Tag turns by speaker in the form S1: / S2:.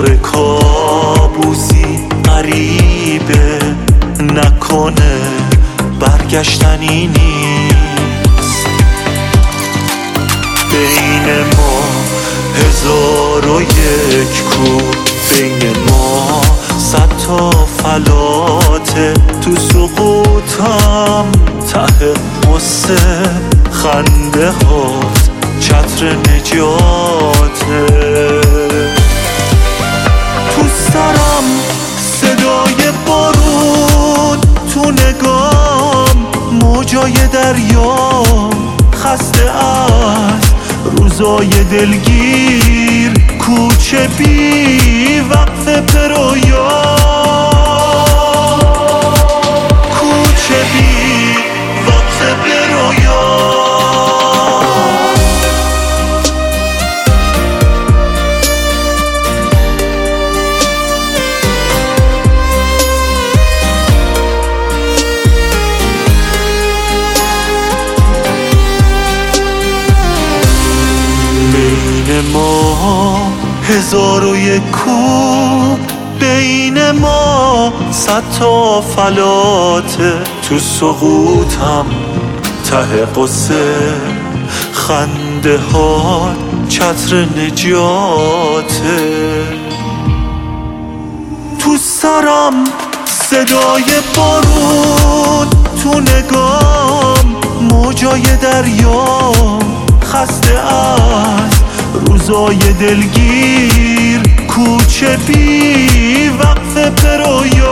S1: دوباره کابوسی غریبه، نکنه برگشتنی نیست. بین ما 1001 کو، بین ما 100 تا فلاته. تو سقوطم ته قصه خنده هات چتر نجاته. تو سرم صدای بارون، تو نگام موجای دریا. خسته از روزای دلگیر، کوچه بی وقف پرویا، کوچه بی وقف پرویا. بین ما 1001 کو، بین ما 100 تا فلاته. تو سقوطم ته قصه خنده ها چتر نجاته. تو سرم صدای بارون، تو نگام موجای دریا. خسته از روزای دلگیر، کوچه بی وقف پرویا.